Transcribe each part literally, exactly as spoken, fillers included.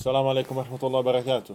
السلام عليكم ورحمة الله وبركاته.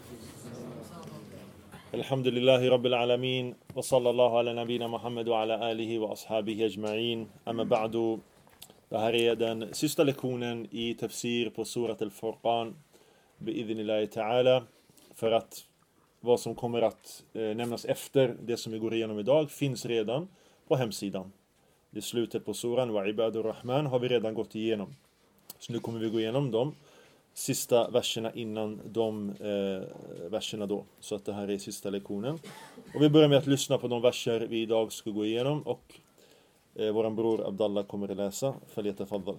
الحمد لله رب العالمين وصلى الله على نبينا Muhammad och ala alihi wa ashabihi ajma'in. Amma ba'du. Det här är den sista lektionen i tafsir på surat al-Furqan bi'idhnillahi ta'ala, för att vad som kommer att eh, nämnas efter det som vi går igenom idag finns redan på hemsidan. I slutet på suran wa ibadur rahman har vi redan gått igenom. Så nu kommer vi gå igenom dem sista verserna innan de eh, verserna då. Så att det här är sista lektionen. Och vi börjar med att lyssna på de verser vi idag ska gå igenom. Och eh, våran bror Abdallah kommer att läsa. فليتفضل.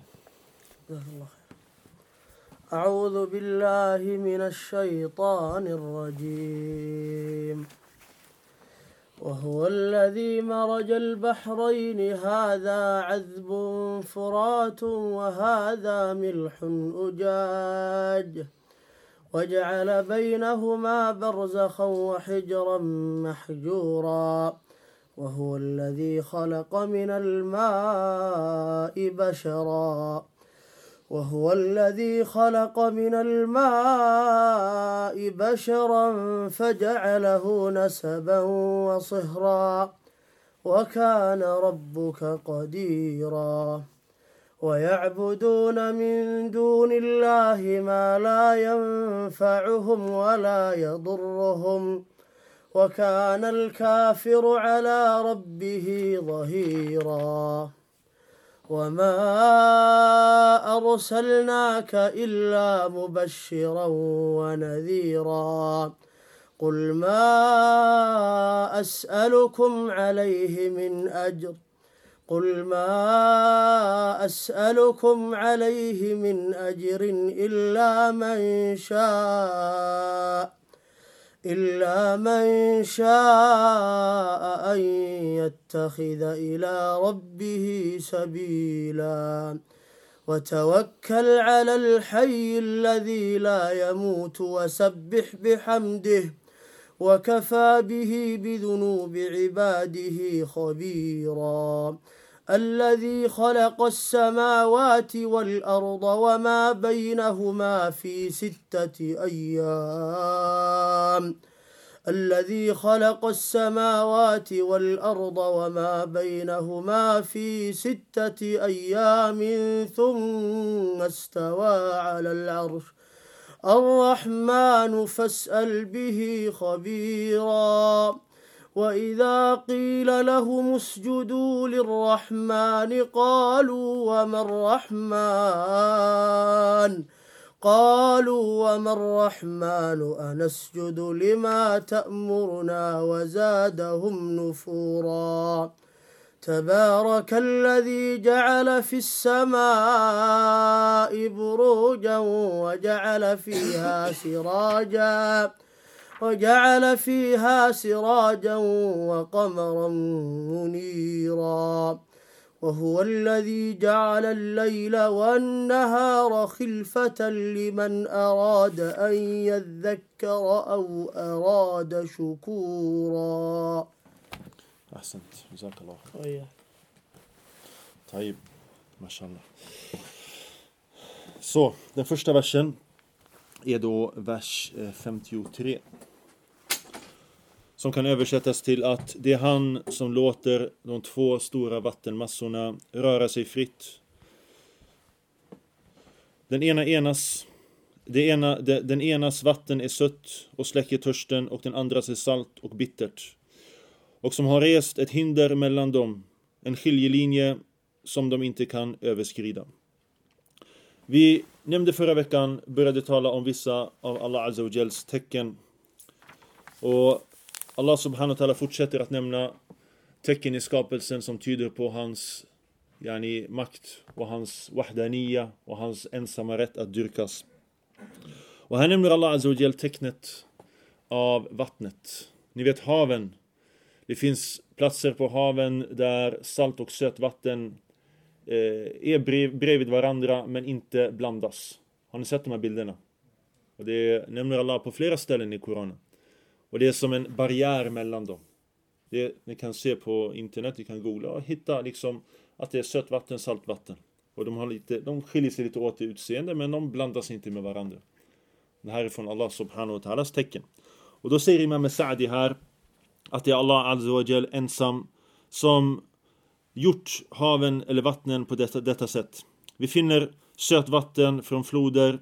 أعوذ بالله من الشيطان الرجيم. وهو الذي مرج البحرين هذا عذب فرات وهذا ملح أجاج وجعل بينهما برزخا وحجرا محجورا وهو الذي خلق من الماء بشرا وهو الذي خلق من الماء بشرا فجعله نسبا وصهرا وكان ربك قديرا ويعبدون من دون الله ما لا ينفعهم ولا يضرهم وكان الكافر على ربه ظهيرا وما أرسلناك إلا مبشرا ونذيرا قل ما أسألكم عليه من أجر قل ما أسألكم عليه من أجر إلا من شاء إلا من شاء أن يتخذ إلى ربه سبيلا وتوكل على الحي الذي لا يموت وسبح بحمده وكفى به بذنوب عباده خبيرا الذي خلق السماوات والأرض وما بينهما في ستة أيام الذي خلق السماوات والأرض وما بينهما في ستة أيام ثم استوى على العرش الرحمن فاسأل به خبيرا وإذا قيل لهم اسجدوا للرحمن قالوا وما الرحمن قالوا وما الرحمن أنسجد لما تأمرنا وزادهم نفورا تبارك الذي جعل في السماء بروجا وجعل فيها سراجا وجعل فيها سراجا وقمرا منيرا وهو الذي جعل الليل والنهار خلفة لمن أراد أن يذكر أو أراد شكورا. أحسنت جزاك الله خير. أيه. طيب ما شاء الله. Så, den första versen är då vers femtiotre. Som kan översättas till att det är han som låter de två stora vattenmassorna röra sig fritt. Den ena enas, det ena, det, den enas vatten är sött och släcker törsten och den andras är salt och bittert. Och som har rest ett hinder mellan dem, en skiljelinje som de inte kan överskrida. Vi nämnde förra veckan, började tala om vissa av Allah Azza wa Jals tecken. Och Allah subhanahu wa ta'ala fortsätter att nämna tecken i skapelsen som tyder på hans yani, makt och hans wahdaniya och hans ensamma rätt att dyrkas. Och här nämner Allah Azza wa Jal tecknet av vattnet. Ni vet haven. Det finns platser på haven där salt och sött vatten eh, är brev, bredvid varandra men inte blandas. Har ni sett de här bilderna? Och det nämner Allah på flera ställen i Koranen. Och det är som en barriär mellan dem. Det, ni kan se på internet, ni kan googla och hitta liksom att det är sött vatten, salt vatten. Och de, har lite, de skiljer sig lite åt i utseende, men de blandas inte med varandra. Det här är från Allah subhanahu wa ta'alas tecken. Och då säger Imam Sa'di här att det är Allah azza wa jal ensam som gjort haven eller vattnen på detta, detta sätt. Vi finner sötvatten från floder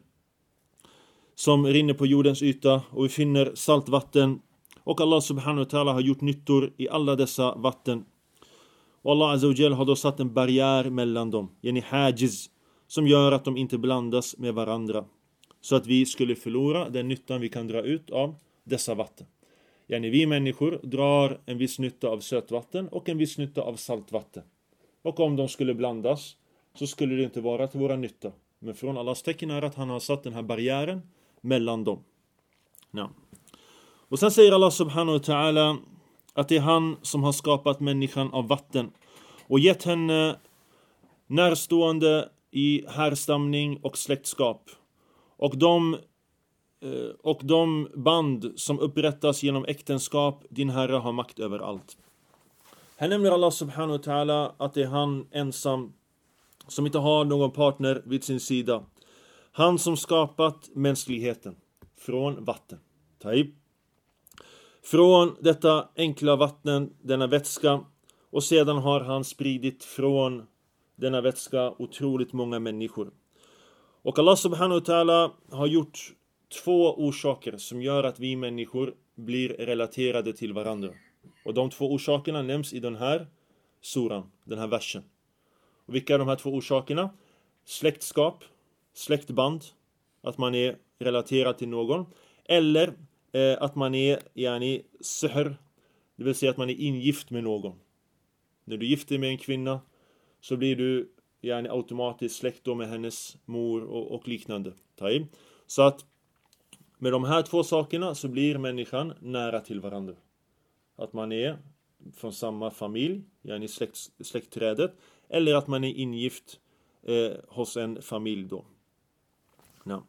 som rinner på jordens yta, och vi finner saltvatten, och Allah subhanahu wa ta'ala har gjort nyttor i alla dessa vatten. Och Allah azza wa jal har då satt en barriär mellan dem, yani hajiz, som gör att de inte blandas med varandra, så att vi skulle förlora den nyttan vi kan dra ut av dessa vatten. Yani vi människor drar en viss nytta av sötvatten och en viss nytta av saltvatten. Och om de skulle blandas så skulle det inte vara till våra nytta. Men från Allahs tecken är att han har satt den här barriären mellan dem. Ja. Och sen säger Allah subhanahu wa ta'ala att det är han som har skapat människan av vatten och gett henne närstående i härstamning och släktskap. Och de, och de band som upprättas genom äktenskap, din Herre har makt över allt. Här nämner Allah subhanahu wa ta'ala att det är han ensam som inte har någon partner vid sin sida. Han som skapat mänskligheten från vatten. Taib. Från detta enkla vatten, denna vätska, och sedan har han spridit från denna vätska otroligt många människor. Och Allah subhanahu wa ta'ala har gjort två orsaker som gör att vi människor blir relaterade till varandra. Och de två orsakerna nämns i den här suran, den här versen. Och vilka är de här två orsakerna? Släktskap, släktband, att man är relaterad till någon. Eller eh, att man är yani, sihr, det vill säga att man är ingift med någon. När du gifter med en kvinna så blir du yani, automatiskt släkt med hennes mor och, och liknande. Taib. Så att med de här två sakerna så blir människan nära till varandra. Att man är från samma familj, yani släkt, släktträdet, eller att man är ingift eh, hos en familj då. Ja.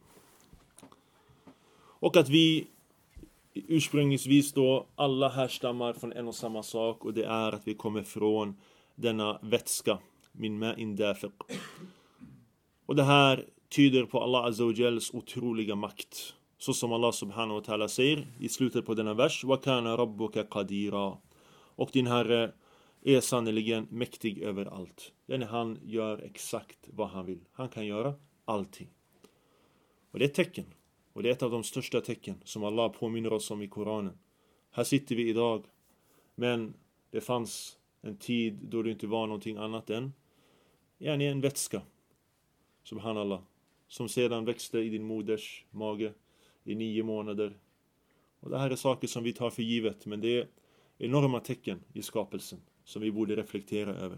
Och att vi ursprungligtvis då alla härstammar från en och samma sak, och det är att vi kommer från denna vätska, min ma'in dafiq. Och det här tyder på Allah azza wa jals otroliga makt. Så som Allah subhanahu wa ta'ala säger i slutet på denna vers: wa kana rabbuka qadira. Och din Herre är sannoliken mäktig över allt. Yani han gör exakt vad han vill. Han kan göra allting. Och det är ett tecken. Och det är ett av de största tecken som Allah påminner oss om i Koranen. Här sitter vi idag. Men det fanns en tid då det inte var någonting annat än yani en vätska. Subhanallah. Som sedan växte i din moders mage i nio månader. Och det här är saker som vi tar för givet. Men det är enorma tecken i skapelsen som vi borde reflektera över.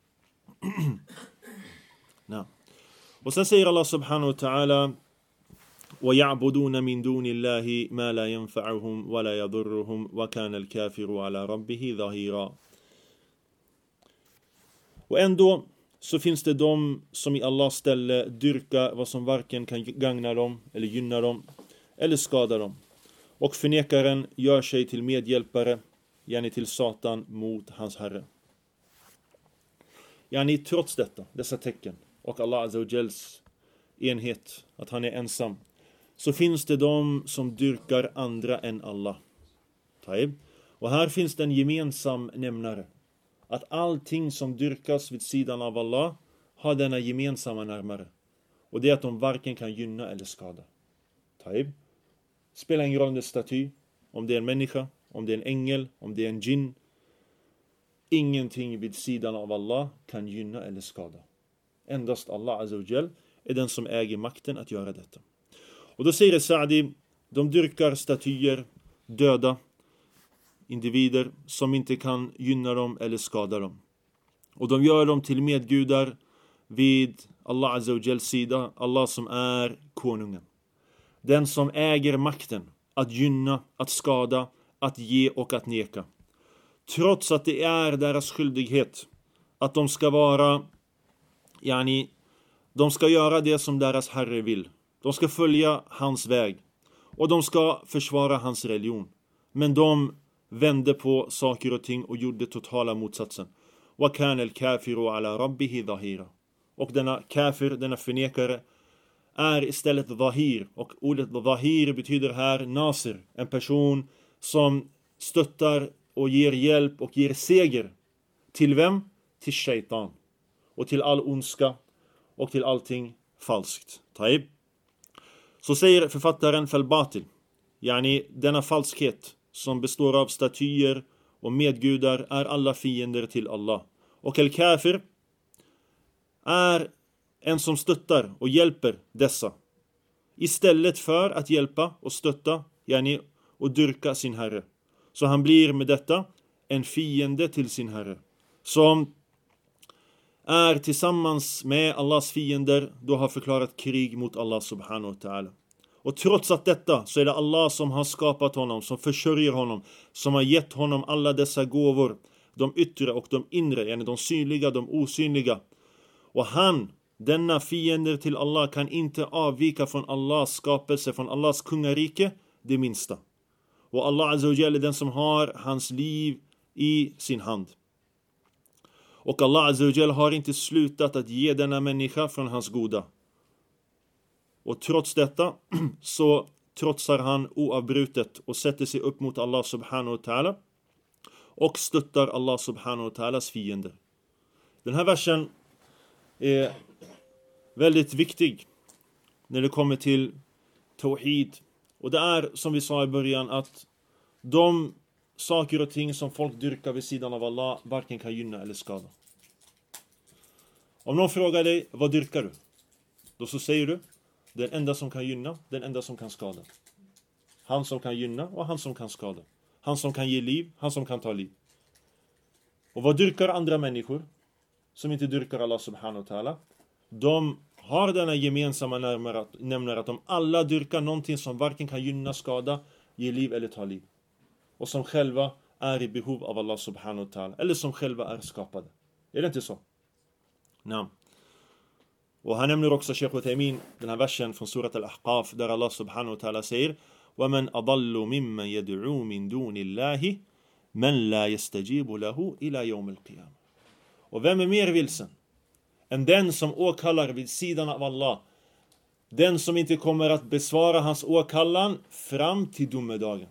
ja. Och sen säger Allah subhanahu wa ta'ala: وَيَعْبُدُونَ مِنْ دُونِ اللَّهِ مَا لَا يَنْفَعُهُمْ وَلَا يَضُرُّهُمْ وَكَانَ الْكَافِرُ عَلَى رَبِّهِ ظَهِيرًا. Och ändå så finns det de som i Allahs ställe dyrkar vad som varken kan gagna dem eller gynna dem eller skada dem. Och förnekaren gör sig till medhjälpare, yani till Satan, mot hans Herre. Yani trots detta, dessa tecken och Allah azza wa jals enhet, att han är ensam, så finns det de som dyrkar andra än Allah. Taib. Och här finns det en gemensam nämnare. Att allting som dyrkas vid sidan av Allah har denna gemensamma närmare. Och det är att de varken kan gynna eller skada. Taib. Spelar ingen roll om det är staty, om det är en människa, om det är en ängel, om det är en djinn. Ingenting vid sidan av Allah kan gynna eller skada. Endast Allah azza wa jal är den som äger makten att göra detta. Och då säger Sa'di, de dyrkar statyer, döda individer som inte kan gynna dem eller skada dem. Och de gör dem till medgudar vid Allah azza wa jals sida, Allah som är konungen. Den som äger makten att gynna, att skada, att ge och att neka. Trots att det är deras skyldighet att de ska vara, yani, de ska göra det som deras Herre vill. De ska följa hans väg. Och de ska försvara hans religion. Men de vände på saker och ting och gjorde totala motsatsen. Wa kana al-kafiru ala rabbihi dhahira. Och denna kafir, denna förnekare, är istället Zahir. Och ordet Zahir betyder här Nasir. En person som stöttar och ger hjälp och ger seger. Till vem? Till shaitan. Och till all ondska. Och till allting falskt. Taib. Så säger författaren Falbatil. Yani denna falskhet som består av statyer och medgudar är alla fiender till Allah. Och al-kafir är en som stöttar och hjälper dessa. Istället för att hjälpa och stötta yani, och dyrka sin herre. Så han blir med detta en fiende till sin herre. Som är tillsammans med Allahs fiender då har förklarat krig mot Allah subhanahu wa ta'ala. Och trots att detta så är det Allah som har skapat honom, som försörjer honom, som har gett honom alla dessa gåvor. De yttre och de inre, yani de synliga, de osynliga. Och han, denna fiender till Allah, kan inte avvika från Allahs skapelse, från Allahs kungarike, det minsta. Och Allah Azza wa Jalla är den som har hans liv i sin hand. Och Allah Azza wa Jalla har inte slutat att ge denna människa från hans goda. Och trots detta så trotsar han oavbrutet och sätter sig upp mot Allah subhanahu wa ta'ala och stöttar Allah subhanahu wa ta'alas fiender. Den här versen är väldigt viktig när det kommer till tawhid. Och det är som vi sa i början att de saker och ting som folk dyrkar vid sidan av Allah varken kan gynna eller skada. Om någon frågar dig, vad dyrkar du? Då så säger du, den enda som kan gynna, den enda som kan skada. Han som kan gynna och han som kan skada. Han som kan ge liv, han som kan ta liv. Och vad dyrkar andra människor som inte dyrkar Allah subhanahu wa ta'ala? De har denna gemensamma nämnare att de alla dyrkar någonting som varken kan gynna, skada, ge liv eller ta liv. Och som själva är i behov av Allah subhanahu wa ta'ala. Eller som själva är skapade. Är det inte så? Nej. Och han nämner också Sheikh Uthaymeen, den här versen från surat al-Ahqaf, där Allah subhanahu wa ta'ala säger وَمَنْ أَضَلُّ مِمَّنْ يَدْعُو مِنْ دُونِ اللَّهِ مَنْ لَا يَسْتَجِيبُ لَهُ إِلَى يَوْمِ الْقِيَامَةِ. Och vem är mer vilsen än den som åkallar vid sidan av Allah, den som inte kommer att besvara hans åkallan fram till domedagen.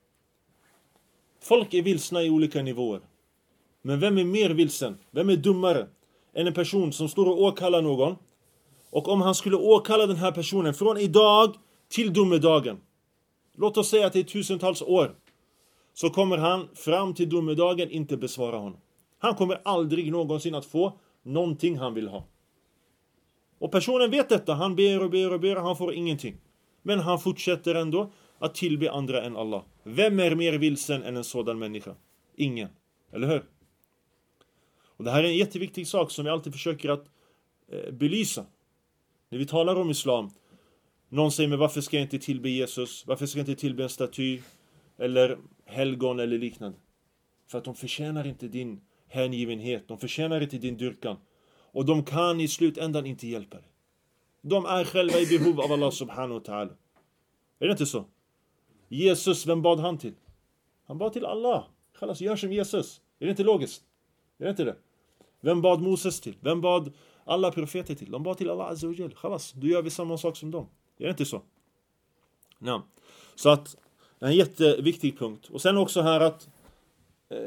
Folk är vilsna i olika nivåer. Men vem är mer vilsen? Vem är dummare än en person som står och åkallar någon? Och om han skulle åkalla den här personen från idag till domedagen, låt oss säga att det är tusentals år, så kommer han fram till domedagen inte besvara honom. Han kommer aldrig någonsin att få någonting han vill ha. Och personen vet detta. Han ber och ber och ber. Han får ingenting. Men han fortsätter ändå att tillbe andra än Allah. Vem är mer vilsen än en sådan människa? Ingen. Eller hur? Och det här är en jätteviktig sak som vi alltid försöker att eh, belysa. När vi talar om islam. Någon säger, men varför ska jag inte tillbe Jesus? Varför ska jag inte tillbe en staty? Eller helgon eller liknande. För att de förtjänar inte din hängivenhet. De förtjänar inte din dyrkan. Och de kan i slutändan inte hjälpa dig. De är själva i behov av Allah subhanahu wa ta'ala. Är det inte så? Jesus, vem bad han till? Han bad till Allah. Kallas, gör som Jesus. Är det inte logiskt? Är det inte det? Vem bad Moses till? Vem bad alla profeter till? De bad till Allah azza wa jal. Kallas, då gör vi samma sak som dem. Är det inte så? Nej. Så att en jätteviktig punkt. Och sen också här att eh,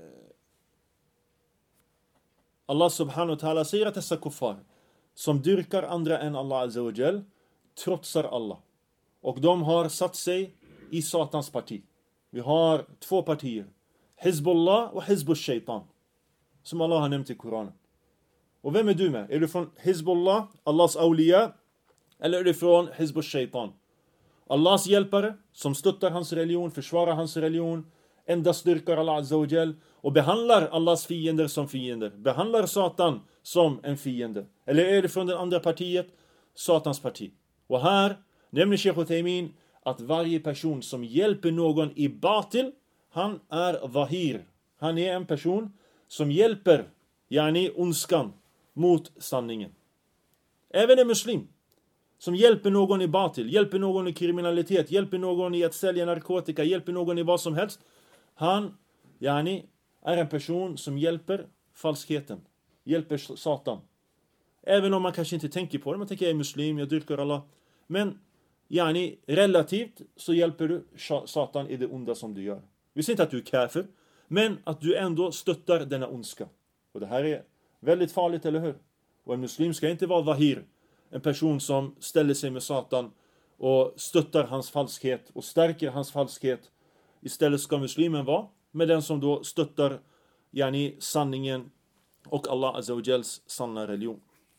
Allah subhanahu wa ta'ala säger att dessa kuffar som dyrkar andra än Allah azza wa jal trotsar Allah. Och de har satt sig i satans parti. Vi har två partier. Hizbullah och Hizbul Shaitan. Som Allah har nämnt i Koranen. Och vem är du med? Är du från Hizbullah, Allahs awliya? Eller är du från Hizbul Shaitan? Allahs hjälpare som stöttar hans religion, försvarar hans religion, endast styrkar Allah azza wa jal och behandlar Allahs fiender som fiender. Behandlar Satan som en fiende. Eller är det från det andra partiet? Satans parti. Och här nämner Sheikh Uthaymeen att varje person som hjälper någon i batil, han är zahir. Han är en person som hjälper yani ondskan mot sanningen. Även en muslim som hjälper någon i batil, hjälper någon i kriminalitet, hjälper någon i att sälja narkotika, hjälper någon i vad som helst. Han yani är en person som hjälper falskheten, hjälper Satan. Även om man kanske inte tänker på det. Man tänker jag är muslim, jag dyrkar Allah. Men yani, relativt så hjälper du Satan i det onda som du gör. Vi säger inte att du är kafir, men att du ändå stöttar denna ondska. Och det här är väldigt farligt, eller hur? Och en muslim ska inte vara vahir. En person som ställer sig med Satan och stöttar hans falskhet och stärker hans falskhet. Istället ska muslimen vara med den som då stöttar yani, sanningen och Allah Azza wa Jals sanna religion.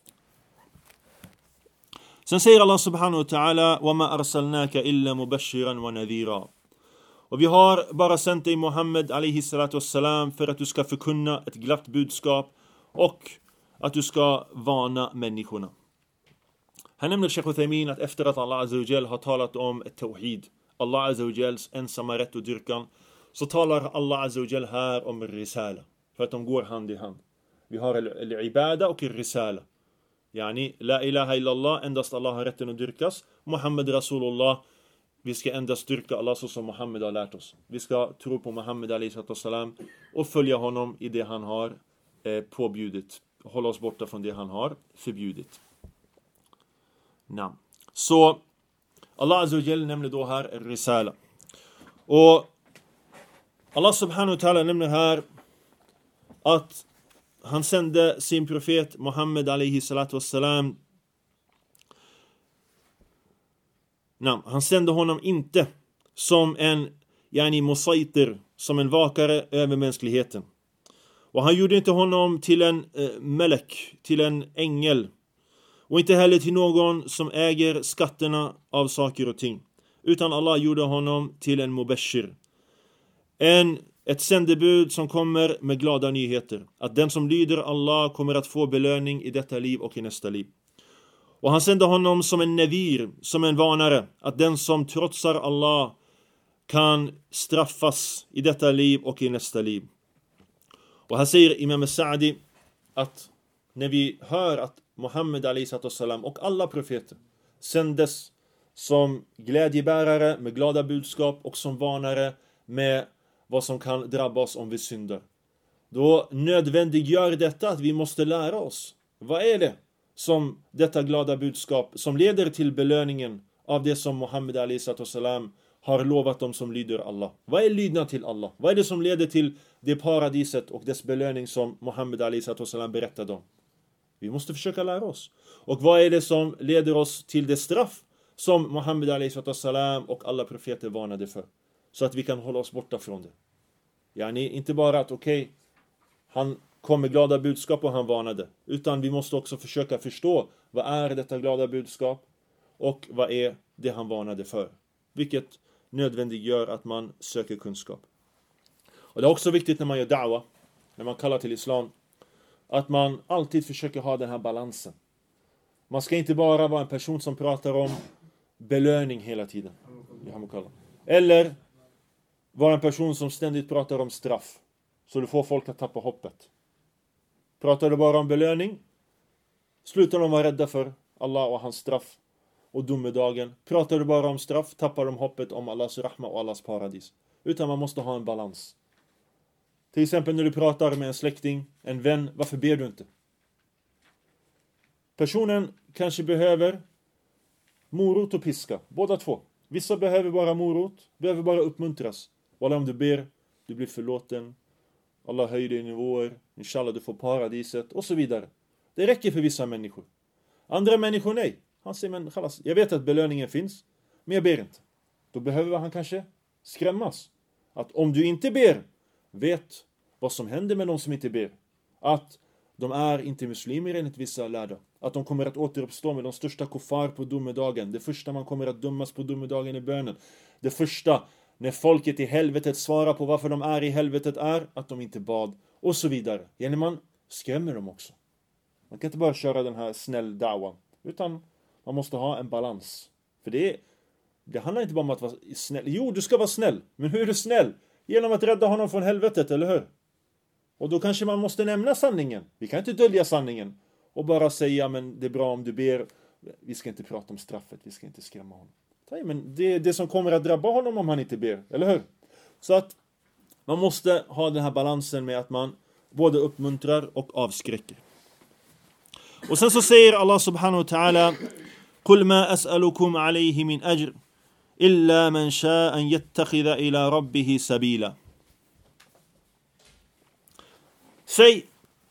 Sen säger Allah subhanahu wa ta'ala وَمَا أَرْسَلْنَاكَ إِلَّا مُبَشِّرًا وَنَذِيرًا. Och vi har bara sänt dig Muhammed alaihi salatu wassalam för att du ska förkunna ett glatt budskap och att du ska varna människorna. Han nämner Sheikh Uthaymin att efter att Allah Azza wa Jal har talat om ett tawhid, Allah Azza wa Jals ensamma rätt och dyrkan, så talar Allah Azza wa Jal här om risala. För att de går hand i hand. Vi har al-ibada och al-risala. Yani, la ilaha illallah, endast Allah har rätten att dyrkas. Muhammed Rasulullah, vi ska endast dyrka Allah så som Muhammed har lärt oss. Vi ska tro på Muhammed alaihi salam och följa honom i det han har eh, påbjudit. Hålla oss borta från det han har förbjudit. Nam. Så Allah Azza wa Jal nämner då här risala. Och Allah subhanahu wa ta'ala nämner här att han sände sin profet Muhammed alaihi salatu wassalam. Nej, han sände honom inte som en yani musaitir, som en vakare över mänskligheten. Och han gjorde inte honom till en eh, melek, till en ängel. Och inte heller till någon som äger skatterna av saker och ting. Utan Allah gjorde honom till en mubashir. En Ett sändebud som kommer med glada nyheter. Att den som lyder Allah kommer att få belöning i detta liv och i nästa liv. Och han sände honom som en nevir, som en varnare. Att den som trotsar Allah kan straffas i detta liv och i nästa liv. Och här säger Imam Sa'di att när vi hör att Muhammed alaihi salam och alla profeter sändes som glädjebärare med glada budskap och som varnare med vad som kan drabba oss om vi syndar. Då nödvändiggör detta att vi måste lära oss. Vad är det som detta glada budskap som leder till belöningen av det som Muhammed alaihi salam har lovat dem som lyder Allah? Vad är lydnad till Allah? Vad är det som leder till det paradiset och dess belöning som Muhammed alaihi salam berättade om? Vi måste försöka lära oss. Och vad är det som leder oss till det straff som Muhammed alaihi salam och alla profeter varnade för? Så att vi kan hålla oss borta från det. Yani, inte bara att okej, okay, han kom med glada budskap och han varnade. Utan vi måste också försöka förstå vad är detta glada budskap och vad är det han varnade för. Vilket nödvändiggör att man söker kunskap. Och det är också viktigt när man gör da'wa, när man kallar till islam, att man alltid försöker ha den här balansen. Man ska inte bara vara en person som pratar om belöning hela tiden. Eller vara en person som ständigt pratar om straff. Så du får folk att tappa hoppet. Pratar du bara om belöning, slutar de vara rädda för Allah och hans straff och domedagen. Pratar du bara om straff, tappar de hoppet om Allahs rahma och Allahs paradis. Utan man måste ha en balans. Till exempel när du pratar med en släkting, en vän, varför ber du inte? Personen kanske behöver morot och piska, båda två. Vissa behöver bara morot, behöver bara uppmuntras. Walla, om du ber, du blir förlåten. Allah höjer dig i nivåer. Inshallah du får paradiset och så vidare. Det räcker för vissa människor. Andra människor nej. Han säger, men khalas, jag vet att belöningen finns, men jag ber inte. Då behöver han kanske skrämmas. Att om du inte ber, vet vad som händer med de som inte ber. Att de är inte muslimer enligt vissa lärda. Att de kommer att återuppstå med de största kuffar på domedagen. Det första man kommer att dömas på domedagen är bönen. Det första när folket i helvetet svarar på varför de är i helvetet är att de inte bad. Och så vidare. Genom man skrämmer dem också. Man kan inte bara köra den här snäll da'wa. Utan man måste ha en balans. För det, är, det handlar inte bara om att vara snäll. Jo, du ska vara snäll. Men hur är du snäll? Genom att rädda honom från helvetet, eller hur? Och då kanske man måste nämna sanningen. Vi kan inte dölja sanningen. Och bara säga, men det är bra om du ber. Vi ska inte prata om straffet. Vi ska inte skrämma honom. Men det är det som kommer att drabba honom om han inte ber. Eller hur? Så att man måste ha den här balansen med att man både uppmuntrar och avskräcker. Och sen så säger Allah subhanahu wa ta'ala: "Qul ma as'alukum alayhi min ajr illa man sha'a an yattakhidha ila rabbih sabila." Säg: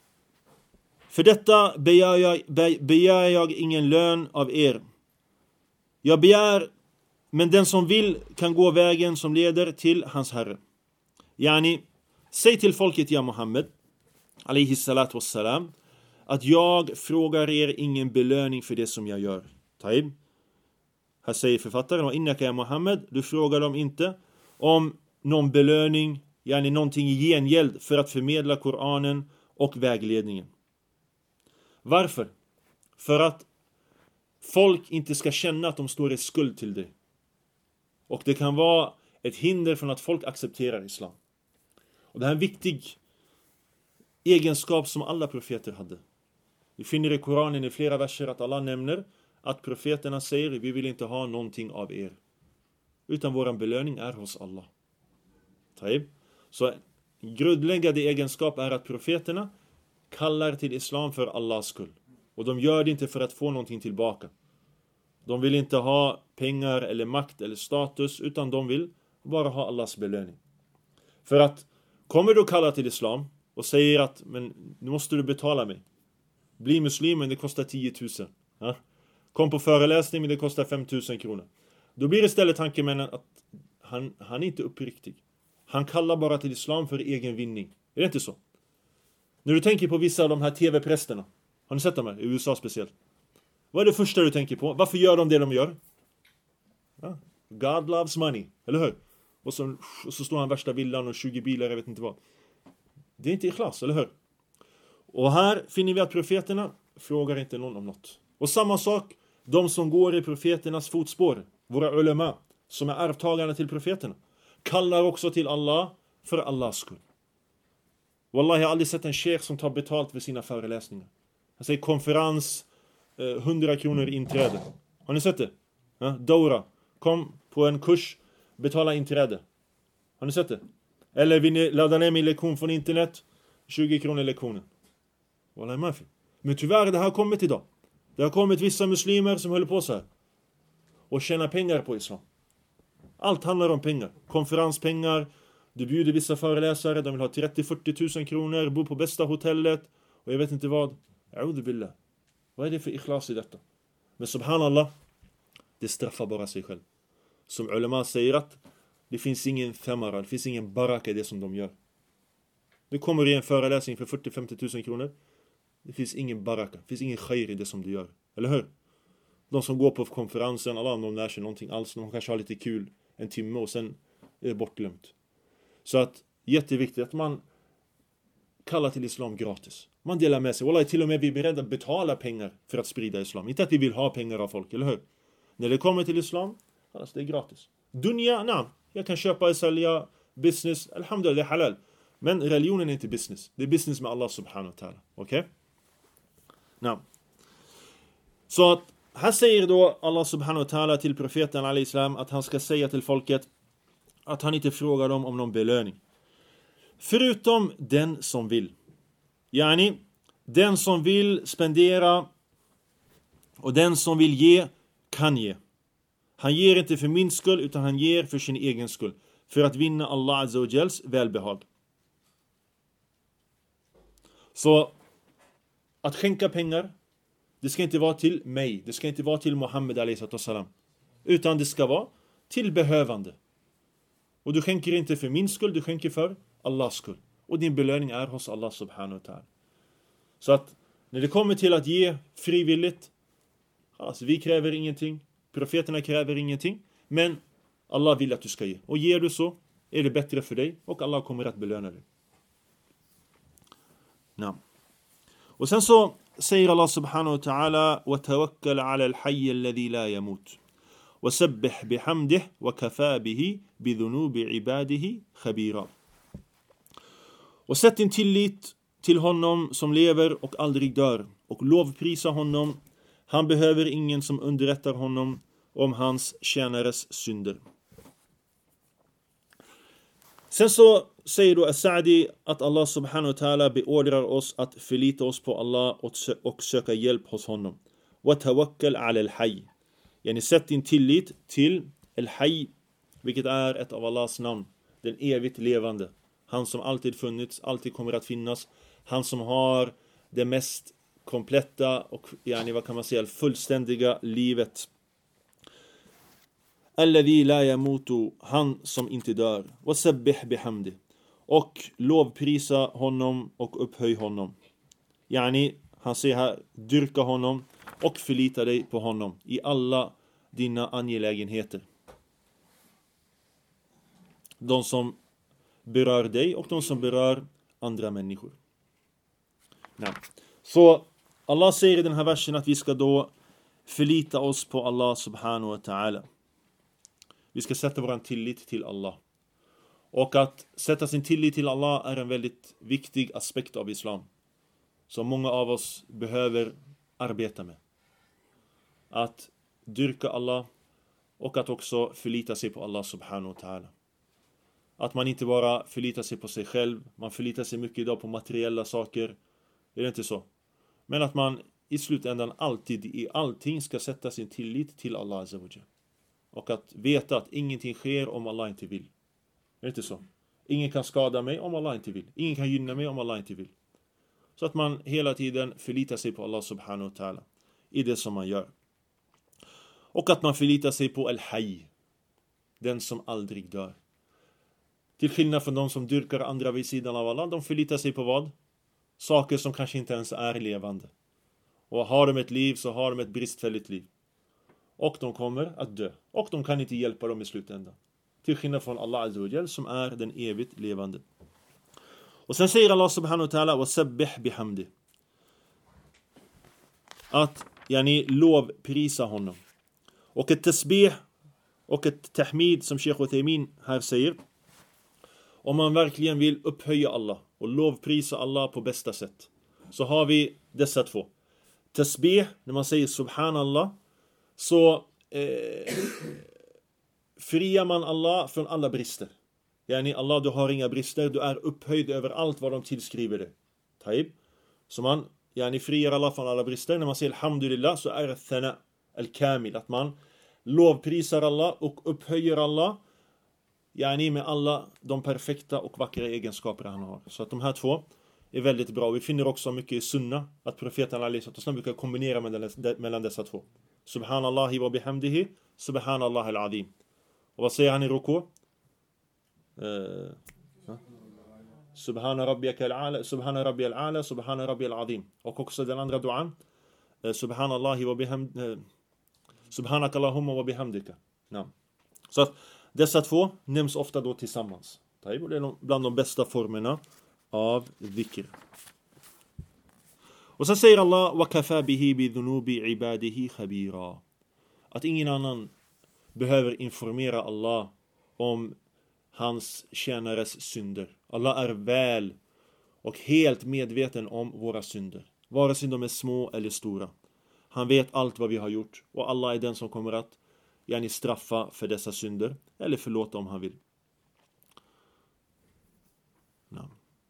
för detta begär jag, be, begär jag ingen lön av er. Jag begär, men den som vill kan gå vägen som leder till hans herre. Yani, säg till folket, ja Muhammed, alayhi salatu wassalam, att jag frågar er ingen belöning för det som jag gör. Taib. Här säger författaren: och innaka ya Muhammed, du frågar dem inte om någon belöning, yani någonting i gengäld för att förmedla Koranen och vägledningen. Varför? För att folk inte ska känna att de står i skuld till dig. Och det kan vara ett hinder från att folk accepterar islam. Och det här är en viktig egenskap som alla profeter hade. Vi finner i Koranen i flera verser att Allah nämner att profeterna säger: vi vill inte ha någonting av er, utan vår belöning är hos Allah. Taib. Så en grundläggande egenskap är att profeterna kallar till islam för Allahs skull. Och de gör det inte för att få någonting tillbaka. De vill inte ha pengar eller makt eller status, utan de vill bara ha Allahs belöning. För att kommer du kalla till islam och säger att men nu måste du betala mig. Bli muslim, men det kostar tio tusen. Ja? Kom på föreläsning, men det kostar fem tusen kronor. Då blir istället tankemännen att han, han är inte uppriktig. Han kallar bara till islam för egen vinning. Är det inte så? När du tänker på vissa av de här tv-prästerna, har ni sett dem här? I U S A speciellt. Vad är det första du tänker på? Varför gör de det de gör? Ja. God loves money, eller hur? Och så, och så står han värsta villan och tjugo bilar, jag vet inte vad. Det är inte ikhlas, eller hur? Och här finner vi att profeterna frågar inte någon om något. Och samma sak, de som går i profeternas fotspår, våra ulema, som är arvtagarna till profeterna, kallar också till Allah för Allahs skull. Wallahi, jag har aldrig sett en sheikh som tar betalt för sina föreläsningar. Han säger konferens, hundra kronor inträde. Har ni sett det? Ja, Dora, kom på en kurs, betala inträde. Har ni sett det? Eller vill ni ladda ner min lektion från internet, tjugo kronor lektionen. Wallahi mafi. Men tyvärr, det har kommit idag. Det har kommit vissa muslimer som håller på så här och tjänar pengar på islam. Allt handlar om pengar. Konferenspengar. Du bjuder vissa föreläsare, de vill ha trettio till fyrtio tusen kronor, bo på bästa hotellet och jag vet inte vad. A'udhu billah. Vad är det för ikhlas i detta? Men subhanallah, det straffar bara sig själv. Som ulema säger att det finns ingen femara, det finns ingen baraka i det som de gör. Du kommer i en föreläsning för fyrtio till femtio tusen kronor. Det finns ingen baraka, det finns ingen khair i det som du gör. Eller hur? De som går på konferensen, alla de lär sig någonting alls. De kanske har lite kul en timme och sen är det bortglömt. Så att jätteviktigt att man kallar till islam gratis. Man delar med sig. Wallahi, till och med vi är beredda att betala pengar för att sprida islam. Inte att vi vill ha pengar av folk, eller hur? När det kommer till islam, alltså det är gratis. Dunya, nej. Jag kan köpa och sälja, business, alhamdulillah, det är halal. Men religionen är inte business. Det är business med Allah subhanahu wa ta'ala. Okej? Okay? Nej. Så att här säger då Allah subhanahu wa ta'ala till profeten alayhi salam att han ska säga till folket att han inte frågar dem om någon belöning. Förutom den som vill. Yani, den som vill spendera och den som vill ge kan ge. Han ger inte för min skull utan han ger för sin egen skull. För att vinna Allah azza wa jals välbehag. Så att skänka pengar, det ska inte vara till mig. Det ska inte vara till Muhammed alayhi salam. Utan det ska vara till behövande. Och du skänker inte för min skull, du skänker för Allahs skull. Och din belöning är hos Allah subhanahu wa ta'ala. Så att när det kommer till att ge frivilligt, alltså vi kräver ingenting, profeterna kräver ingenting, men Allah vill att du ska ge. Och ger du så är det bättre för dig och Allah kommer att belöna dig. Ja. Och sen så säger Allah subhanahu wa ta'ala وَتَوَكَّلْ عَلَى الْحَيِّ الَّذِي لَا يَمُوتُ وَسَبِّحْ بِحَمْدِهِ وَكَفَى بِهِ بِذُنُوبِ عِبَادِهِ خَبِيرًا. Och sätt din tillit till honom som lever och aldrig dör och lovprisa honom. Han behöver ingen som underrättar honom om hans tjänares synder. Sen så säger då As-Sa'di att Allah subhanahu wa ta'ala beordrar oss att förlita oss på Allah och, sö- och söka hjälp hos honom. Wa tawakkal 'ala al-hayy. Yani sätt din tillit till al-hayy, vilket är ett av Allahs namn, den evigt levande. Han som alltid funnits, alltid kommer att finnas. Han som har det mest kompletta och yani, vad kan man säga, fullständiga livet. Alladhi la yamutu, han som inte dör. Wasabbih bihamdi, och lovprisa honom och upphöj honom. Yani, han säger här, dyrka honom och förlita dig på honom i alla dina angelägenheter. De som berör dig och de som berör andra människor. Nej. Så Allah säger i den här versen att vi ska då förlita oss på Allah subhanahu wa ta'ala. Vi ska sätta vår tillit till Allah. Och att sätta sin tillit till Allah är en väldigt viktig aspekt av islam, som många av oss behöver arbeta med. Att dyrka Allah och att också förlita sig på Allah subhanahu wa ta'ala. Att man inte bara förlitar sig på sig själv. Man förlitar sig mycket idag på materiella saker. Är det inte så? Men att man i slutändan alltid i allting ska sätta sin tillit till Allah azza wa jalla. Och att veta att ingenting sker om Allah inte vill. Är det inte så? Ingen kan skada mig om Allah inte vill. Ingen kan gynna mig om Allah inte vill. Så att man hela tiden förlitar sig på Allah subhanahu wa ta'ala i det som man gör. Och att man förlitar sig på al-hayy, den som aldrig dör. Till skillnad från de som dyrkar andra vid sidan av Allah, de förlitar sig på vad? Saker som kanske inte ens är levande. Och har de ett liv så har de ett bristfälligt liv. Och de kommer att dö. Och de kan inte hjälpa dem i slutändan. Till skillnad från Allah azza wa jalla som är den evigt levande. Och sen säger Allah subhanahu wa ta'ala wasabbih bihamdi. Att yani lovprisa honom. Och ett tasbih och ett tahmid som Sheikh Uthaymin här säger. Om man verkligen vill upphöja Allah och lovprisa Allah på bästa sätt, så har vi dessa två. Tasbih, när man säger subhanallah, så eh, friar man Allah från alla brister. Yani Allah, du har inga brister, du är upphöjd över allt vad de tillskriver dig. Taib. Så man yani friar Allah från alla brister. När man säger alhamdulillah så är det thana al-kamil, att man lovprisar Allah och upphöjer Allah yani med alla de perfekta och vackra egenskaper han har. Så att de här två är väldigt bra. Vi finner också mycket i sunna att profeten alayhi sallam brukar kombinera mellan dessa två. Subhanallahi wa bihamdihi, subhanallah al-azim. Och vad säger han i ruku? Uh, Subhana rabbiyaka al-ala, subhana rabbi al-ala, subhana rabbi al-azim. Och också den andra duan. Uh, Subhanallahi wa bihamd, uh, subhanakallahumma wa bihamdika. Naam. Så att dessa två nämns ofta då tillsammans. Det är bland de bästa formerna av dhikr. Och så säger Allah wa kafa bihi bi dhunubi ibadihi khabira. Att ingen annan behöver informera Allah om hans tjänares synder. Allah är väl och helt medveten om våra synder, vare sig de är små eller stora. Han vet allt vad vi har gjort, och Allah är den som kommer att yani straffa för dessa synder eller förlåta om han vill. Ja.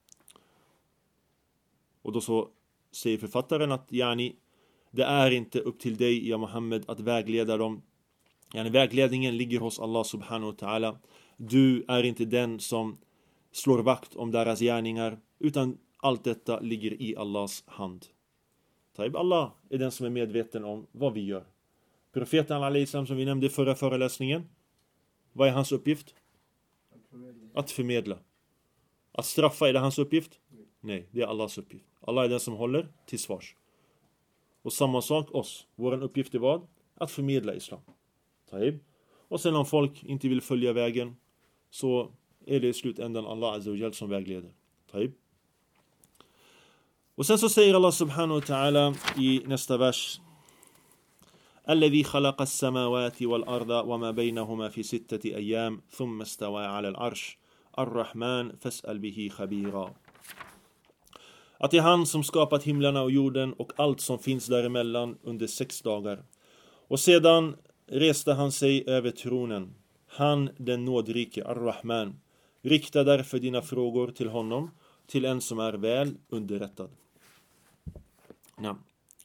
Och då så säger författaren att yani, det är inte upp till dig, ja Muhammed, att vägleda dem. Yani, vägledningen ligger hos Allah subhanahu wa ta'ala. Du är inte den som slår vakt om deras gärningar, utan allt detta ligger i Allahs hand. Taib, Allah är den som är medveten om vad vi gör. Profeten alayhi salam, som vi nämnde i förra föreläsningen, vad är hans uppgift? Att förmedla. Att straffa, är det hans uppgift? Nej, det är Allahs uppgift. Allah är den som håller till svars. Och samma sak oss. Vår uppgift är vad? Att förmedla islam. Taib. Och sen om folk inte vill följa vägen, så är det i slutändan Allah azza wa jalla som vägleder. Taib. Och sen så säger Allah subhanahu wa ta'ala i nästa vers: الذي خلق السماوات والأرض وما بينهما في ستة أيام ثم استوى على العرش الرحمن فاسأل به خبيرا. Att det är han som skapat himlarna och jorden och allt som finns däremellan under sex dagar. Och sedan reste han sig över tronen. Han den nådrike, Ar-Rahman. Rikta därför dina frågor till honom, till en som är väl underrättad. Ja.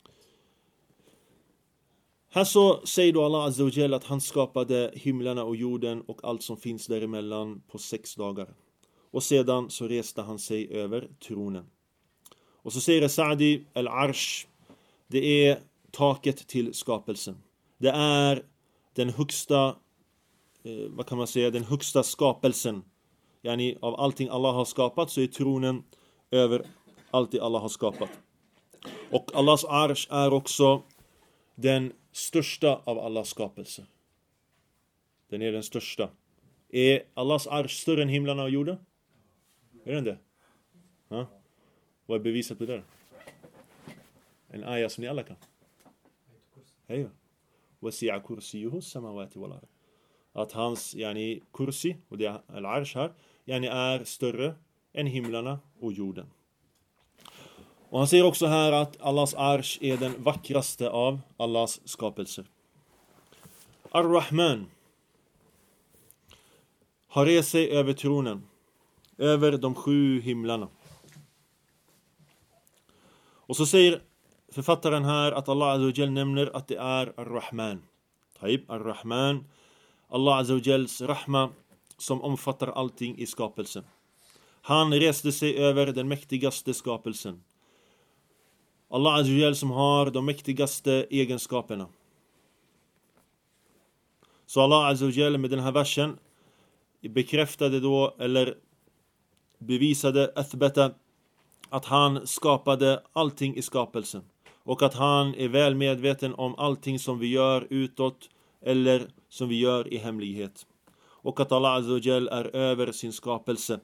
Här så säger då Allah Azza wa Jalla att han skapade himlarna och jorden och allt som finns däremellan på sex dagar. Och sedan så reste han sig över tronen. Och så säger Sa'di al-Arsh, det är taket till skapelsen. Det är den högsta, eh, vad kan man säga, den högsta skapelsen. Yani av allting Allah har skapat så är tronen över allt det Allah har skapat. Och Allahs arsh är också den största av alla skapelser. Den är den största. Är Allahs arsh större än himlarna och jorden? Är den det? Ja. Vad är beviset på det? En ayah som ni alla kan. Hej. Wasi'a kursiyuhu samawati wal ard. Att hans yani kursi och det är al-arsh här yani är större än himlarna och jorden. Och han säger också här att Allahs arsh är den vackraste av Allahs skapelser. Ar-Rahman har rest sig över tronen, över de sju himlarna. Och så säger författaren här att Allah Azza wa Jal nämner att det är Ar-Rahman. Taib, Ar-Rahman. Allah Azza wa Jals rahma som omfattar allting i skapelsen. Han reste sig över den mäktigaste skapelsen. Allah Azza wa Jal som har de mäktigaste egenskaperna. Så Allah Azza wa Jal med den här versen bekräftade då eller bevisade athbata att han skapade allting i skapelsen. Och att han är väl medveten om allting som vi gör utåt eller som vi gör i hemlighet. Och att Allah Azza wa Jal är över sin skapelse.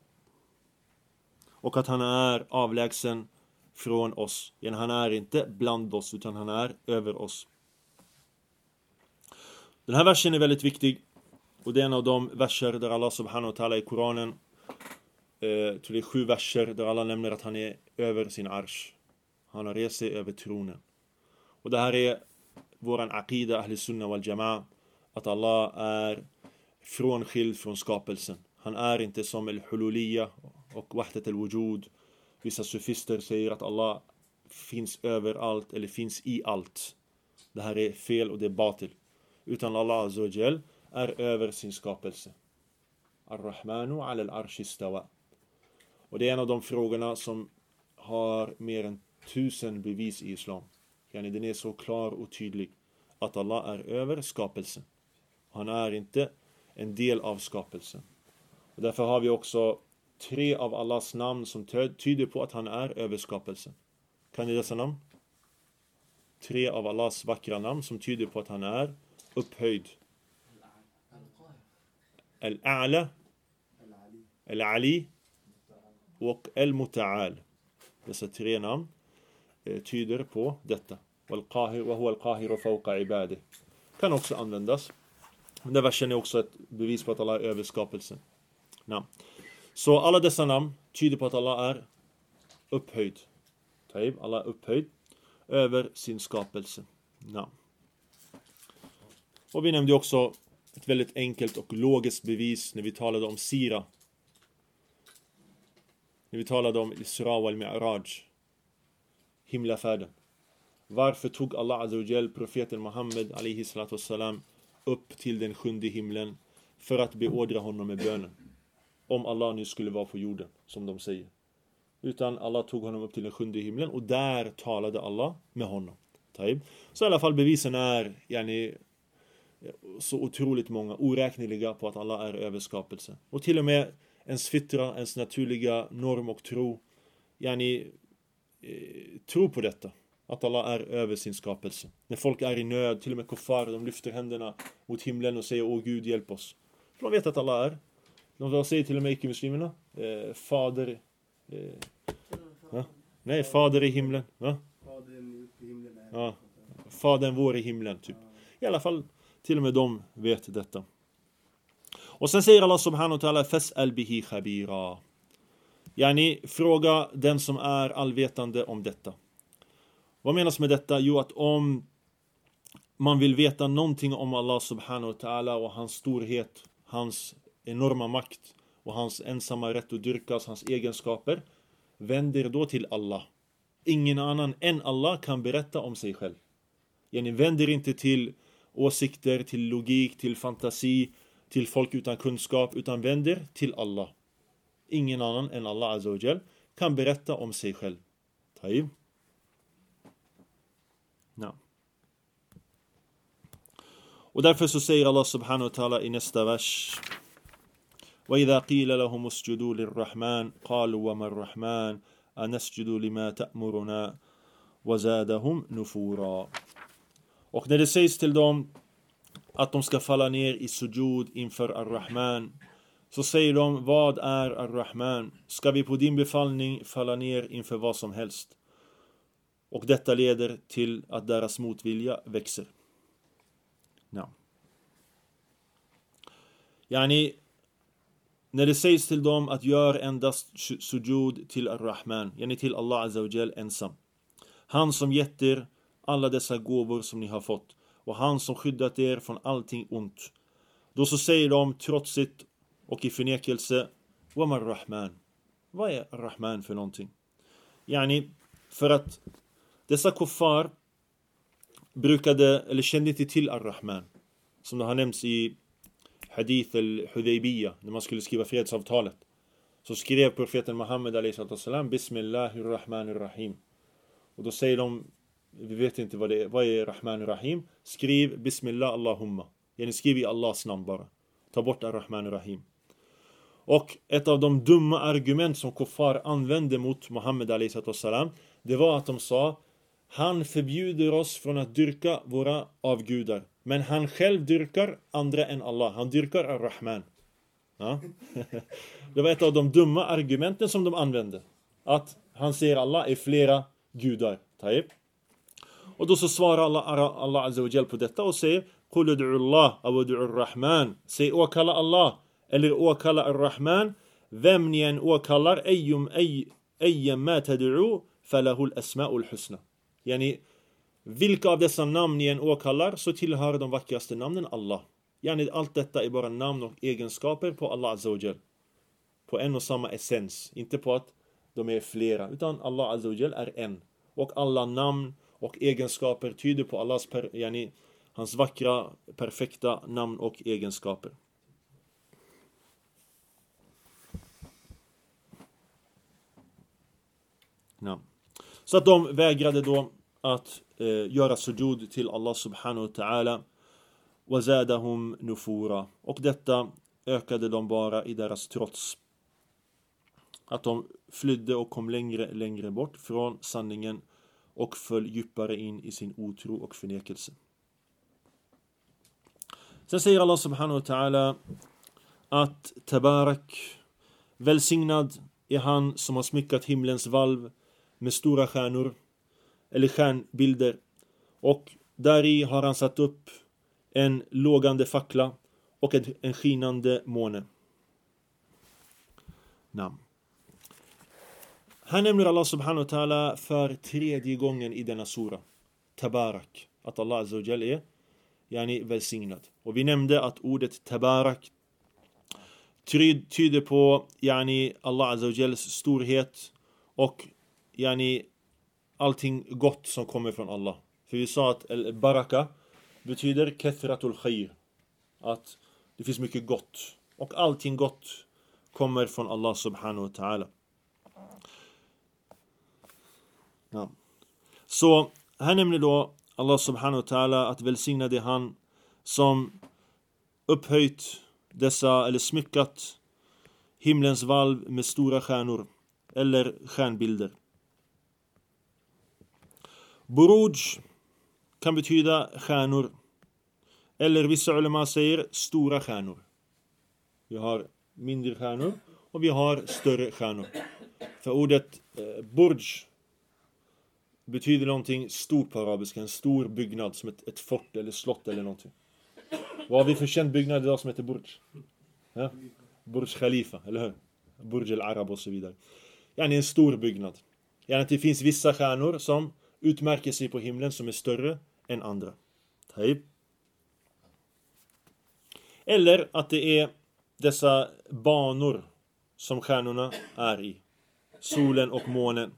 Och att han är avlägsen från oss. Han är inte bland oss utan han är över oss. Den här versen är väldigt viktig. Och det är en av de verser där Allah subhanahu wa ta'ala i Koranen eh, till det är sju verser där Allah nämner att han är över sin arsh. Han har rest sig över tronen. Och det här är våran aqida ahli sunna wal jama'a. Att Allah är frånskild från skapelsen. Han är inte som al-hululiyya och wahdat al-wujud. Vissa sufister säger att Allah finns överallt eller finns i allt. Det här är fel och det är batil. Utan Allah Azza wa Jal är över sin skapelse. Ar-Rahmanu ala al-arshi istawa. Och det är en av de frågorna som har mer än tusen bevis i islam. Yani den är så klar och tydlig att Allah är över skapelsen. Han är inte en del av skapelsen. Och därför har vi också tre av Allahs namn som tyder på att han är över skapelsen. Kan ni dessa namn? Tre av Allahs vackra namn som tyder på att han är upphöjd. Al-A'la, Al-Ali och Al-Muta'al. Dessa tre namn eh, tyder på detta. Wal-Qahir wa huwa al-Qahir fawqa ibadih. Kan också användas. Den där versen är också ett bevis på att Allah är över skapelsen. Namn. Så alla dessa namn tyder på att Allah är upphöjd. Taib, Allah är upphöjd över sin skapelse. Namn. Och vi nämnde också ett väldigt enkelt och logiskt bevis när vi talade om Sira. När vi talade om Isra wal Mi'raj. Himlafärden. Varför tog Allah Azza wa Jal profeten Muhammed alayhi salatu wassalam upp till den sjunde himlen för att beordra honom med bönen? Om Allah nu skulle vara på jorden, som de säger. Utan Allah tog honom upp till den sjunde himlen och där talade Allah med honom. Taib. Så i alla fall bevisen är yani, så otroligt många, oräkneliga på att Allah är över skapelsen. Och till och med ens fitra, ens naturliga norm och tro, yani, eh, tro på detta. Att Allah är över sin skapelse. När folk är i nöd, till och med kuffar, de lyfter händerna mot himlen och säger: åh Gud, hjälp oss. För de vet att Allah är. De säger till och med icke-muslimerna, eh, fader, eh, ja? Nej, fader i himlen. Ja? Ja. Fadern vår i himlen, typ. I alla fall, till och med de vet detta. Och sen säger Allah subhanahu wa ta'ala: fas'al bihi khabira. Yani, fråga den som är allvetande om detta. Vad menas med detta? Jo, att om man vill veta någonting om Allah subhanahu wa ta'ala och hans storhet, hans enorma makt och hans ensamma rätt att dyrkas, hans egenskaper, vänder då till Allah. Ingen annan än Allah kan berätta om sig själv. Yani vänder inte till åsikter, till logik, till fantasi, till folk utan kunskap, utan vänder till Allah. Ingen annan än Allah Azza wa Jal kan berätta om sig själv. Taib. Ja. Och därför så säger Allah subhanahu wa ta'ala i nästa vers: وَإِذَا قِيلَ لَهُمُ اسْجُدُوا لِلرَّحْمَنِ قَالُوا وَمَا الرَّحْمَنُ أَنَسْجُدُ لِمَا تَأْمُرُنَا وَزَادَهُمْ نُفُورًا. Och när det sägs till dem att de ska falla ner i sujud inför Ar-Rahman, så säger de: vad är Ar-Rahman? Ska vi på din befallning falla ner inför vad som helst? Och detta leder till att deras motvilja växer. Ja. Yani, när det sägs till dem att gör endast sujud till Ar-Rahman, yani till Allah Azza wa Jal ensam, han som gett er alla dessa gåvor som ni har fått, och han som skyddat er från allting ont, då så säger de trotsigt och i förnekelse: وَمَا الرَّحْمَنُ? Vad är Ar-Rahman för någonting? Yani, för att dessa kuffar brukade, eller kände inte till Ar-Rahman, som det har nämnts i Hadith al-Hudaybiyah, när man skulle skriva fredsavtalet. Så skrev profeten Muhammed alaihi sallam: Bismillahirrahmanirrahim. Och då säger de: vi vet inte vad det är. Vad är Rahmanirrahim? Skriv Bismillah Allahumma. Yani skriv i Allahs namn bara. Ta bort Ar-Rahmanirrahim. Och ett av de dumma argument som kuffar använde mot Muhammed alaihi sallam, det var att de sa: han förbjuder oss från att dyrka våra avgudar, men han själv dyrkar andra än Allah. Han dyrkar Ar-Rahman. Ja? Det var ett av de dumma argumenten som de använde. Att han säger Allah är flera gudar. Taib. Och då så svarar Allah, Allah Azza wa Jal på detta och säger: Qul ud'u Allah aw ud'u Ar-Rahman. Säg åkalla Allah eller åkalla Ar-Rahman. Vem ni än åkallar, ayyum ay ayyam ma tad'u falahu al-asma'ul husna. Yani, vilka av dessa namn ni än åkallar, så tillhör de vackraste namnen Allah. Yani, allt detta är bara namn och egenskaper på Allah Azza wa Jal. På en och samma essens. Inte på att de är flera, utan Allah Azza wa Jal är en. Och alla namn och egenskaper tyder på Allahs per, yani, hans vackra, perfekta namn och egenskaper. Ja. Så att de vägrade då att eh, göra sujud till Allah subhanahu wa ta'ala. وَزَادَهُمْ نُفُورًا. Och detta ökade de bara i deras trots. Att de flydde och kom längre, längre bort från sanningen och föll djupare in i sin otro och förnekelse. Sen säger Allah subhanahu wa ta'ala att Tabarak, välsignad är han som har smyckat himlens valv med stora stjärnor eller stjärnbilder, och där i har han satt upp en lågande fackla och en, en skinande måne. Namn. Här nämner Allah subhanahu wa ta'ala för tredje gången i denna sura Tabarak, att Allah Azza wa Jal är yani välsignad. Och vi nämnde att ordet Tabarak tyder på yani Allah Azza wa Jals storhet och yani allting gott som kommer från Allah. För vi sa att al-baraka betyder kathratul khair, att det finns mycket gott, och allting gott kommer från Allah subhanahu wa ta'ala. Ja. Så här nämner då Allah subhanahu wa ta'ala att välsignade är han som upphöjt dessa, eller smyckat himlens valv med stora stjärnor eller stjärnbilder. Buruj kan betyda stjärnor, eller vissa ulema säger stora stjärnor. Vi har mindre stjärnor och vi har större stjärnor. För ordet eh, burj betyder någonting stort på arabiska, en stor byggnad som ett, ett fort eller slott eller någonting. Vad har vi för känd byggnad idag som heter burj? Ja? Burj Khalifa, eller hur? Burj al-Arab och så vidare. Yani en stor byggnad. Yani att det finns vissa stjärnor som utmärker sig på himlen som är större än andra. Taib. Eller att det är dessa banor som stjärnorna är i. Solen och månen.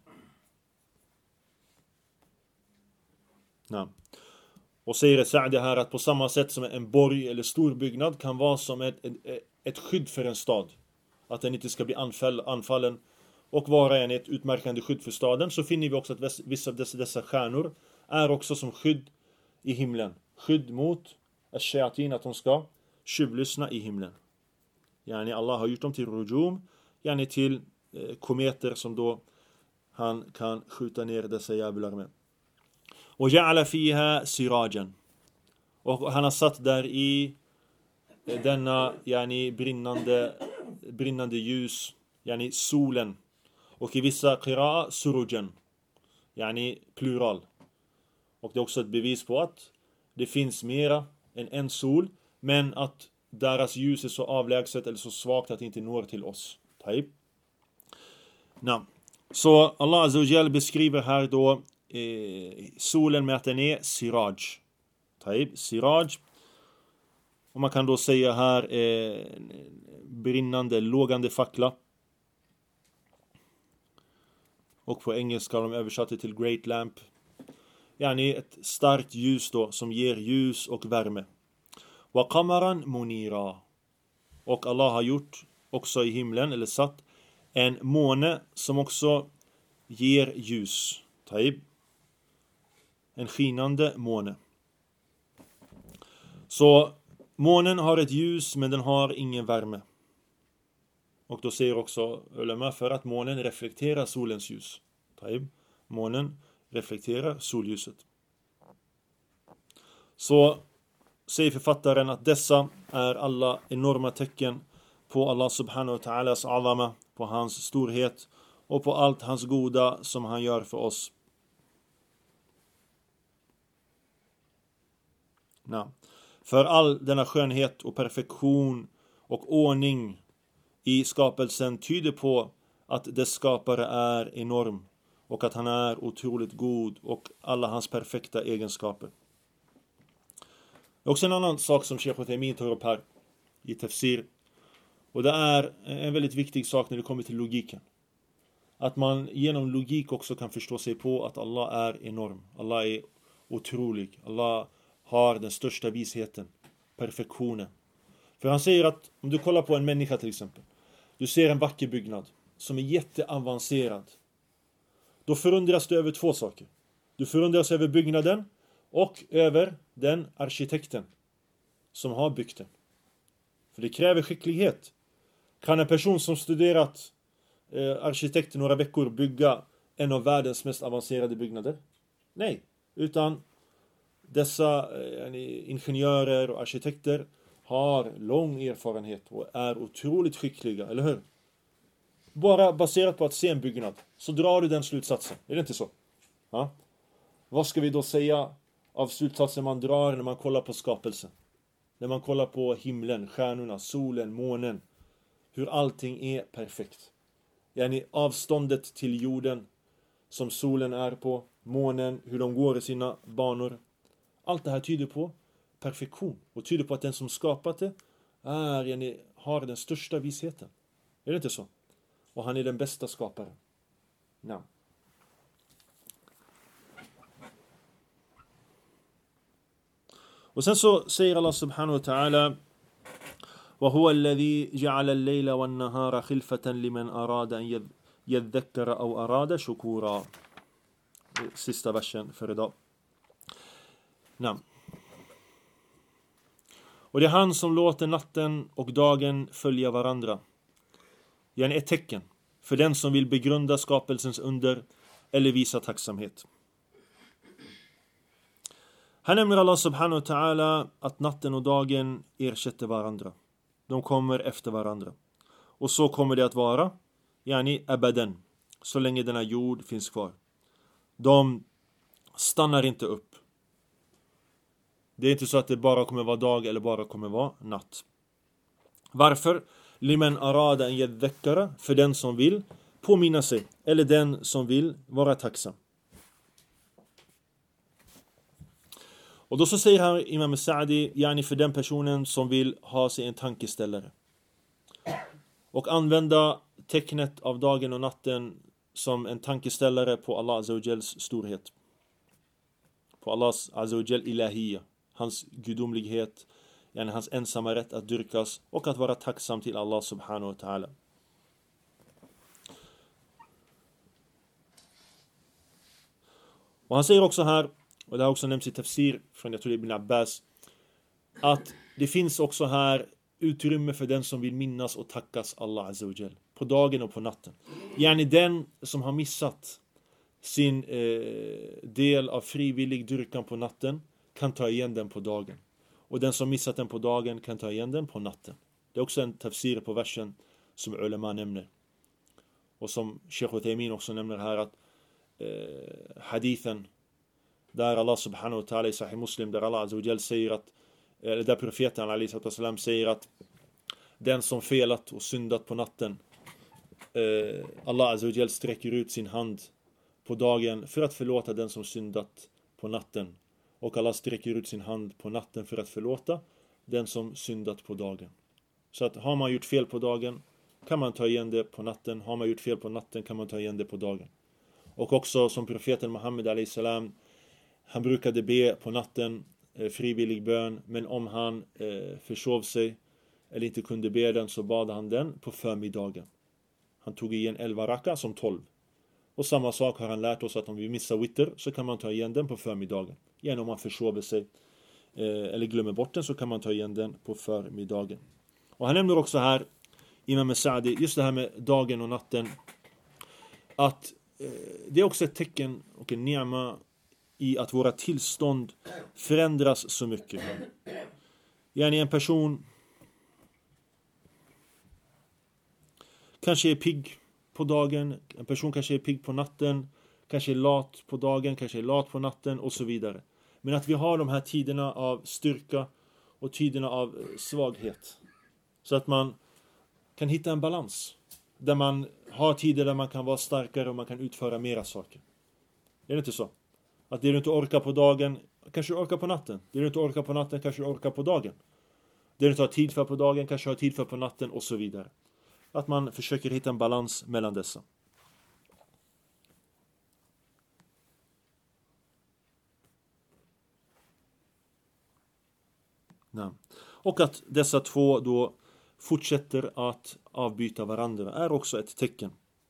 Ja. Och säger Sa'di här att på samma sätt som en borg eller stor byggnad kan vara som ett, ett, ett skydd för en stad. Att den inte ska bli anfall, anfallen och vara en ett utmärkande skydd för staden, så finner vi också att vissa av dessa, dessa stjärnor är också som skydd i himlen. Skydd mot ash-shayatin, att de ska tjuvlyssna i himlen. Yani Allah har gjort dem till rujum, yani till eh, kometer som då han kan skjuta ner dessa jävlar med. Och ja'ala fiha sirajan. Och han har satt där i denna yani brinnande brinnande ljus, yani solen. Och i vissa qira'a surujan, yani plural. Och det är också ett bevis på att det finns mera än en sol, men att deras ljus är så avlägset eller så svagt att det inte når till oss. Taib. Na. Så Allah Azza wa Jal beskriver här då eh, solen med att den är siraj. Taib, siraj. Och man kan då säga här eh, brinnande, lågande fackla. Och på engelska har de översatt det till great lamp. Yani ett starkt ljus då som ger ljus och värme. Wa qamaran munira. Och Allah har gjort också i himlen, eller satt, en måne som också ger ljus. Taib. En skinande måne. Så månen har ett ljus, men den har ingen värme. Och då säger också ulama för att månen reflekterar solens ljus. Taib. Månen reflekterar solljuset. Så säger författaren att dessa är alla enorma tecken på Allah subhanahu wa ta'alas azama, på hans storhet och på allt hans goda som han gör för oss. Ja. För all denna skönhet och perfektion och ordning i skapelsen tyder på att dess skapare är enorm och att han är otroligt god och alla hans perfekta egenskaper. Det är också en annan sak som Sheikh Uthaymin tar upp här i tafsir, och det är en väldigt viktig sak när det kommer till logiken. Att man genom logik också kan förstå sig på att Allah är enorm. Allah är otrolig. Allah har den största visheten, perfektionen. För han säger att om du kollar på en människa till exempel, du ser en vacker byggnad som är jätteavancerad. Då förundras du över två saker. Du förundras över byggnaden och över den arkitekten som har byggt den. För det kräver skicklighet. Kan en person som studerat eh, arkitekt några veckor bygga en av världens mest avancerade byggnader? Nej, utan dessa eh, ingenjörer och arkitekter har lång erfarenhet och är otroligt skickliga, eller hur? Bara baserat på att se en byggnad så drar du den slutsatsen. Är det inte så? Ja? Vad ska vi då säga av slutsatsen man drar när man kollar på skapelsen? När man kollar på himlen, stjärnorna, solen, månen. Hur allting är perfekt. Yani avståndet till jorden som solen är på, månen, hur de går i sina banor. Allt det här tyder på perfektion. Och tyder på att den som skapat det är, yani, har den största visheten. Är det inte så? Och han är den bästa skaparen. Ja. Och sen så säger Allah subhanahu wa ta'ala: وَهُوَ الَّذِي جَعَلَ اللَّيْلَ وَالنَّهَارَ خِلْفَةً لِمَنْ أَرَادَ أَنْ يَذَّكَّرَ أَوْ أَرَادَ شُكُورًا. Sista versen för idag. Ja. Och det är han som låter natten och dagen följa varandra. Det är ett tecken för den som vill begrunda skapelsens under eller visa tacksamhet. Här nämner Allah subhanahu wa ta'ala att natten och dagen ersätter varandra. De kommer efter varandra. Och så kommer det att vara, yani abadan, så länge denna jord finns kvar. De stannar inte upp. Det är inte så att det bara kommer vara dag eller bara kommer vara natt. Varför? Liman arada an yadhakkara, för den som vill påminna sig, eller den som vill vara tacksam. Och då så säger här Imam Sa'di, yani för den personen som vill ha sig en tankeställare och använda tecknet av dagen och natten som en tankeställare på Allah Azza wa Jals storhet. På Allahs Azza wa Jal ilahiyya, hans gudomlighet, yani hans ensamma rätt att dyrkas och att vara tacksam till Allah subhanahu wa ta'ala. Och han säger också här, och det har också nämnts i tafsir från jag tror det är Ibn Abbas, att det finns också här utrymme för den som vill minnas och tackas Allah Azza wa Jal på dagen och på natten. Yani den som har missat sin eh, del av frivillig dyrkan på natten kan ta igen den på dagen. Och den som missat den på dagen kan ta igen den på natten. Det är också en tafsir på versen som ulema nämner. Och som Sheikh Uthaymin också nämner här att eh, hadithen där Allah subhanahu wa ta'ala i Sahih Muslim, där Allah Azza wa Jal säger att, eller där profeten alayhi sallam säger att den som felat och syndat på natten, eh, Allah Azza wa Jal sträcker ut sin hand på dagen för att förlåta den som syndat på natten. Och Allah sträcker ut sin hand på natten för att förlåta den som syndat på dagen. Så att har man gjort fel på dagen kan man ta igen det på natten. Har man gjort fel på natten kan man ta igen det på dagen. Och också som profeten Muhammed alayhi salam, han brukade be på natten eh, frivillig bön. Men om han eh, försov sig eller inte kunde be den så bad han den på förmiddagen. Han tog igen elva raka som tolv. Och samma sak har han lärt oss att om vi missar witter så kan man ta igen den på förmiddagen. Igen om man försover sig eh, eller glömmer bort den så kan man ta igen den på förmiddagen. Och han nämner också här, Imam Sa'di, just det här med dagen och natten. Att eh, det är också ett tecken och en ni'ma i att våra tillstånd förändras så mycket. Yani en person kanske är pigg på dagen, en person kanske är pigg på natten, kanske är lat på dagen, kanske är lat på natten och så vidare. Men att vi har de här tiderna av styrka och tiderna av svaghet. Så att man kan hitta en balans. Där man har tider där man kan vara starkare och man kan utföra mera saker. Är det inte så? Att det du inte orkar på dagen, kanske du orkar på natten. Det du inte orkar på natten, kanske du orkar på dagen. Det du inte har tid för på dagen, kanske har tid för på natten och så vidare. Att man försöker hitta en balans mellan dessa. Nej. Och att dessa två då fortsätter att avbyta varandra är också ett tecken.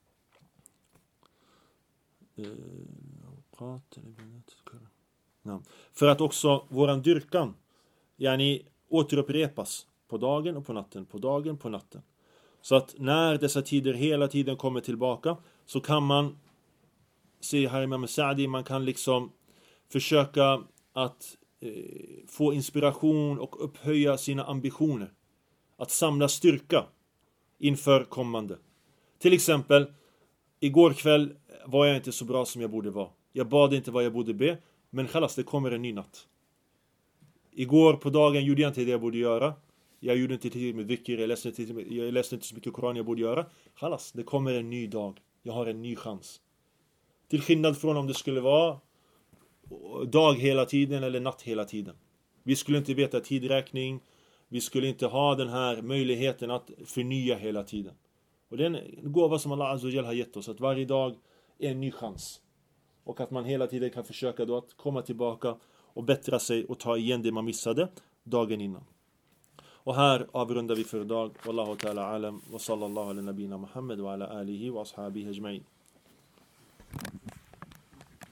Nej. För att också våran dyrkan yani återupprepas på dagen och på natten, på dagen på natten. Så att när dessa tider hela tiden kommer tillbaka så kan man se här Imam Sa'di, man kan liksom försöka att eh, få inspiration och upphöja sina ambitioner. Att samla styrka inför kommande. Till exempel, igår kväll var jag inte så bra som jag borde vara. Jag bad inte vad jag borde be, men khalas, det kommer en ny natt. Igår på dagen gjorde jag inte det jag borde göra. Jag gjorde inte tillräckligt med dhikr, jag läste inte, jag läste inte så mycket Koran jag borde göra. Khalas, det kommer en ny dag. Jag har en ny chans. Till skillnad från om det skulle vara dag hela tiden eller natt hela tiden. Vi skulle inte veta tidräkning. Vi skulle inte ha den här möjligheten att förnya hela tiden. Och det är en gåva som Allah Azza wa Jal har gett oss. Att varje dag är en ny chans. Och att man hela tiden kan försöka då att komma tillbaka och bättra sig och ta igen det man missade dagen innan. Och här avrundar vi för idag. Wallahu ta'ala alam. Wa sallallahu ala nabina Muhammad wa ala alihi wa ashabihi ajma'in.